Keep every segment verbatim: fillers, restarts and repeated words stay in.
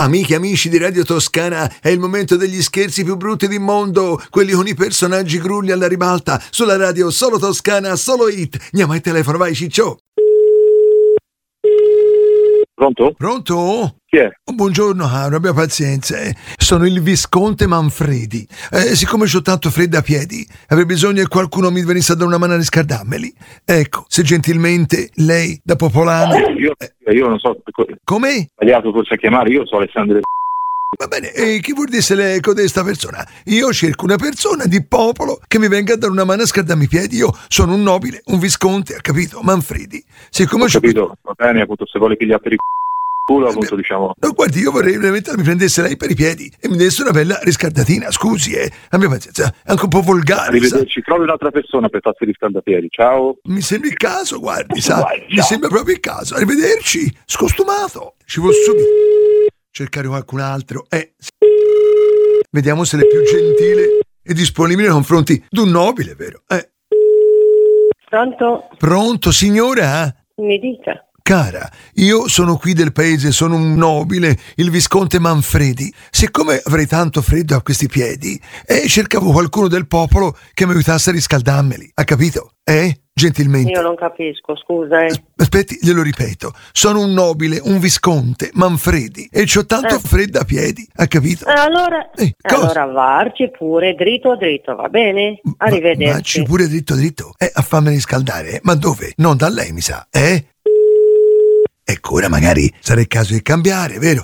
Amiche e amici di Radio Toscana, è il momento degli scherzi più brutti del mondo, quelli con i personaggi grulli alla ribalta, sulla radio Solo Toscana, solo hit. Andiamo al telefono, vai Ciccio. Pronto? Pronto? Chi è? Oh, buongiorno caro, abbia pazienza. eh. Sono il Visconte Manfredi. Eh, siccome c'ho tanto freddo a piedi, avrei bisogno che qualcuno mi venisse a dare una mano a riscaldarmeli. Ecco, se gentilmente lei, da popolano... Io, eh, io non so, come? ho sbagliato forse a chiamare, io sono Alessandro. Va bene, e chi vuol dire se lei è codesta persona? Io cerco una persona di popolo che mi venga a dare una mano a scaldarmi i piedi. Io sono un nobile, un visconte, ha capito? Manfredi. Siccome Ho c'ho- capito, va bene, appunto, se vuole pigliare per il culo, appunto, diciamo. No, guardi, io vorrei veramente che mi prendesse lei per i piedi e mi desse una bella riscaldatina. Scusi, eh, abbia pazienza, è anche un po' volgare, sa. Arrivederci, trovi un'altra persona per farsi riscaldapiedi. Ciao. Mi sembra il caso, guardi, sa. Vai, Mi ciao. sembra proprio il caso. Arrivederci, scostumato. Ci vuol subito cercare qualcun altro. Eh, sì. Vediamo se l'è più gentile e disponibile nei confronti d'un nobile, vero? Eh. Pronto? Pronto, signora? Mi dica. Cara, io sono qui del paese, sono un nobile, il Visconte Manfredi. Siccome avrei tanto freddo a questi piedi, eh, cercavo qualcuno del popolo che mi aiutasse a riscaldarmeli. Ha capito? Eh? Gentilmente. Io non capisco, scusa. Eh. Aspetti, glielo ripeto. Sono un nobile, un Visconte Manfredi e c'ho tanto Eh. freddo a piedi. Ha capito? Eh, allora, Eh, cosa? allora varci pure dritto dritto, va bene? Ma- Arrivederci. Vacci pure dritto dritto. Eh, a farmi riscaldare. eh? Ma dove? Non da lei, mi sa. Eh? Ecco, ora magari sarà il caso di cambiare, vero?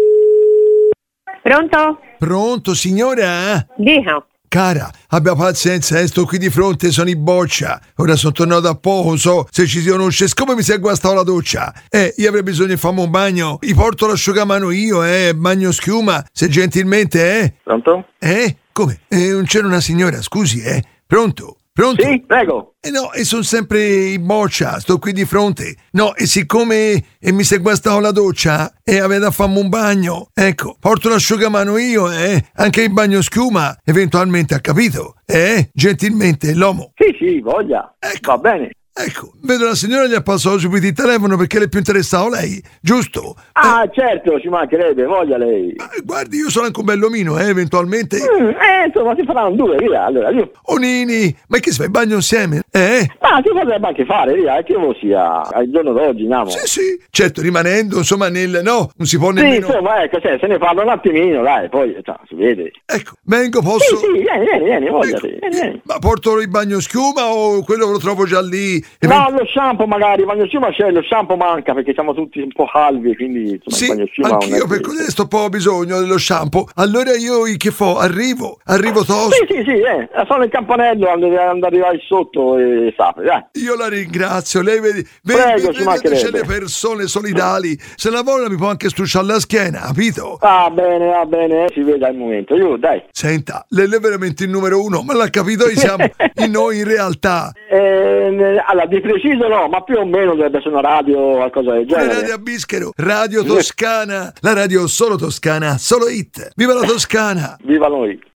Pronto? Pronto, signora? Dica. Cara, abbia pazienza, eh, sto qui di fronte, sono in boccia. Ora sono tornato da poco, so se ci si conosce. Siccome mi si è guastata la doccia, eh, io avrei bisogno di farmi un bagno. Gli porto l'asciugamano io, eh, bagno schiuma, se gentilmente, eh. Pronto? Eh? Come? Eh, non c'era una signora, scusi, eh. Pronto? Pronto? Sì, prego. Eh no, e sono sempre in boccia, sto qui di fronte. No, e siccome e mi si è guastato la doccia e aveva da farmi un bagno, ecco, porto l'asciugamano io, eh, anche il bagno schiuma, eventualmente, ha capito? Eh, gentilmente, l'uomo. Sì, sì, voglia. Ecco. Va bene. Ecco, vedo la signora gli ha passato subito il telefono perché le è più interessato lei, giusto? Ah, certo, ci mancherebbe, voglia lei. Eh, guardi, io sono anche un bellomino, eh, eventualmente. Mm, eh, insomma, si faranno due, via, allora, io... Oh Nini, ma che si fa il bagno insieme? Eh? Ma si potrebbe anche fare, via, che vo sia al giorno d'oggi, andiamo. Sì, sì, certo, rimanendo, insomma, nel... no, non si può Sì, nemmeno... insomma, ecco, cioè, se ne parla un attimino, dai, poi, cioè, si vede. Ecco, vengo, Sì, posso... sì, vieni, vieni, vieni, voglia, Ecco, sì, vieni, vieni. ma porto il bagno schiuma o quello che lo trovo già lì? E No, lo shampoo magari, il bagno schiuma c'è, lo shampoo manca perché siamo tutti un po' calvi, quindi insomma, Sì, il bagno schiuma non è anch'io che- per questo ho po' bisogno dello shampoo. Allora io che fo? Arrivo, arrivo tosto. Sì, sì, sì, eh, sono il campanello, andare ad arrivare sotto e sapere, dai. Io la ringrazio, lei vedi, Prego, vedi, ci vedi c'è mancherebbe. le persone solidali. Se la voglio mi può anche strusciare la schiena, capito? Va bene, va bene, eh, si vede al momento, io, dai. Senta, lei è veramente il numero uno, ma l'ha capito? Noi siamo in noi in realtà. Eh, allora, di preciso no, ma più o meno dovrebbe essere una radio o qualcosa del Una genere. radio a Bischero, Radio Toscana, la radio solo toscana, solo hit. Viva la Toscana! Viva noi.